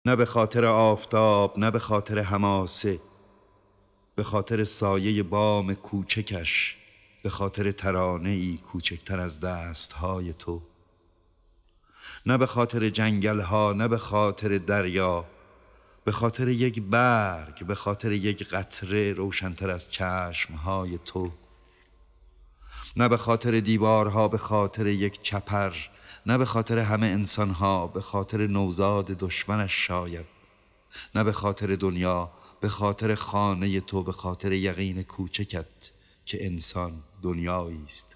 نه به خاطر آفتاب، نه به خاطر حماسه، به خاطر سایه بام کوچکش، به خاطر ترانه‌ای کوچکتر از دستهای تو. نه به خاطر جنگل‌ها، نه به خاطر دریا، به خاطر یک برگ، به خاطر یک قطره روشن‌تر از چشمهای تو. نه به خاطر دیوارها، به خاطر یک چپر، نه به خاطر همه انسانها، به خاطر نوزاد دشمنش شاید. نه به خاطر دنیا، به خاطر خانه تو، به خاطر یقین کوچکت که انسان دنیایی است.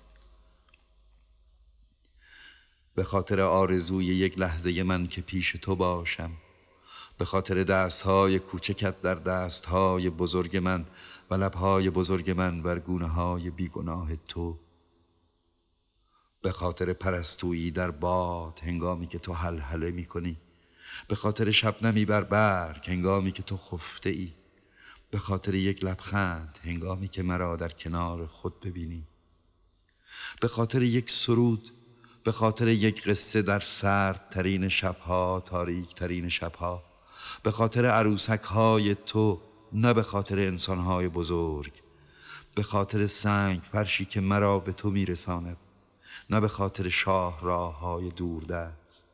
به خاطر آرزوی یک لحظه من که پیش تو باشم، به خاطر دستهای کوچکت در دستهای بزرگ من و لبهای بزرگ من بر گونه‌های بیگناه تو. به خاطر پرستویی در باد هنگامی که تو هلهله می کنی، به خاطر شبنمی بر برگ هنگامی که تو خفته ای، به خاطر یک لبخند هنگامی که مرا در کنار خود ببینی، به خاطر یک سرود، به خاطر یک قصه در سردترین شبها، تاریکترین شبها، به خاطر عروسک های تو، نه به خاطر انسانهای بزرگ، به خاطر سنگ فرشی که مرا به تو میرساند، نه به خاطر شاهراه‌های دوردست،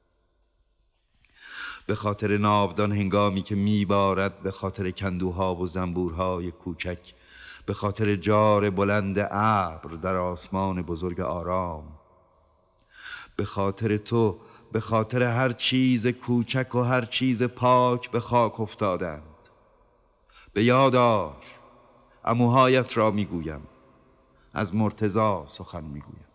به خاطر ناودان هنگامی که میبارد، به خاطر کندوها و زنبورهای کوچک، به خاطر جار بلند ابر در آسمان بزرگ آرام، به خاطر تو، به خاطر هر چیز کوچک و هر چیز پاک به خاک افتادند. به یاد آر، عموهایت را میگویم، از مرتضی سخن میگویم.